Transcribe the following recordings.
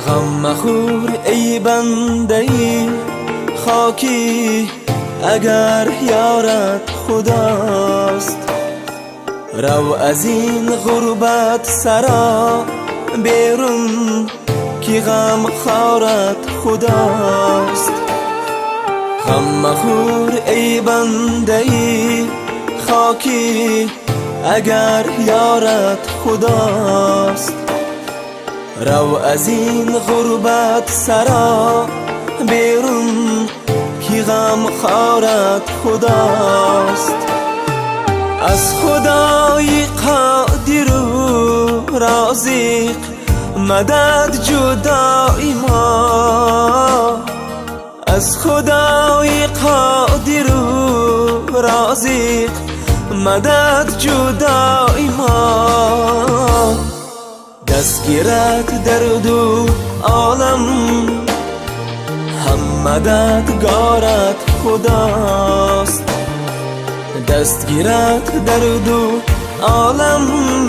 غم مخور ای بنده ای خاکی، اگر یارت خداست. رو از این غربت سرا بیرون، کی غم خارت خداست. غم مخور ای بنده ای خاکی، اگر یارت خداست. رو از این غربت سرا بیرون، کی غم خارت خداست. از خدای قادر و رازق مدد جدای ما. از خدای قادر و رازق مدد جدای ما. دست گیرد در دو عالم، هم مددگارت خداست. دست گیرد در دو عالم،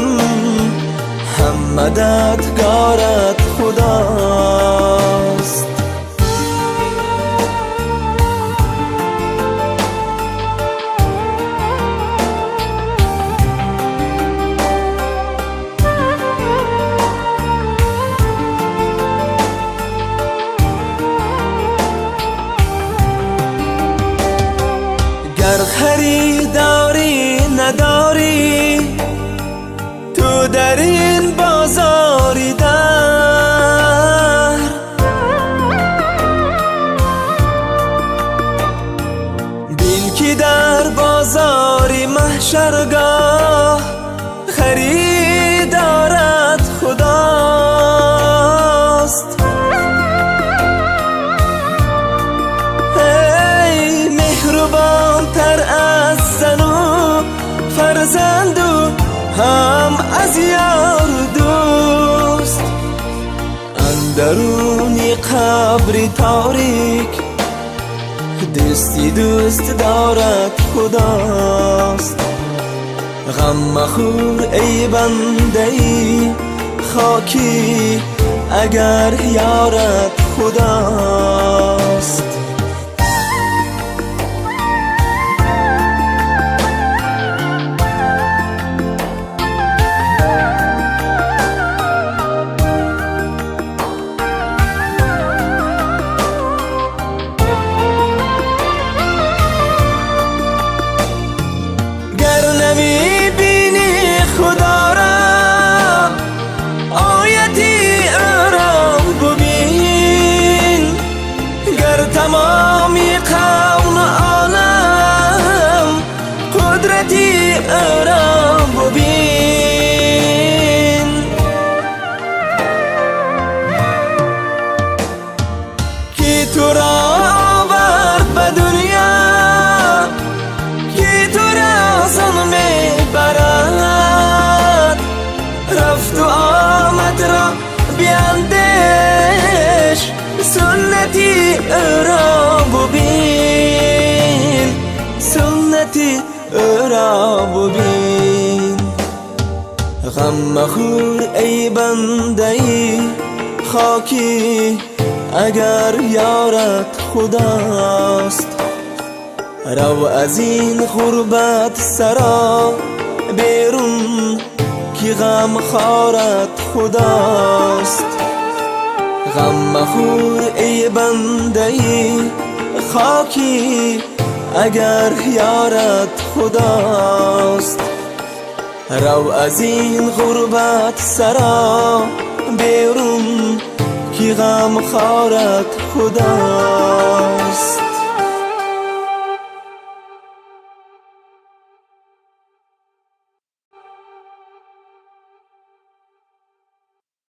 هم مددگارت خداست. گر خریداری نداری تو در این بازاری در، بین که در بازاری محشرگاه خریدارت خداست. ای مهربان تر از زن و فرزند و هم از یار دوست. اندرونی قبر تاریک دستی دوست دارد خداست. غم مخور ای بنده ای خاکی، اگر یارت خداست. تمامی کون عالم قدرتی را ببین. کی تو را آورد به دنیا، کی تو را زن میبرد. رفت و آمد را بیندیش، سنتی را ببین. سنتی را ببین. غم مخور ای بنده ای خاکی، اگر یارت خداست. رو از این غربت سرا بیرون، کی غم خارت خداست. غم مخور ای بنده ای خاکی، اگر یارت خداست. رو از این غربت سرا بیرون، کی غم خارت خداست.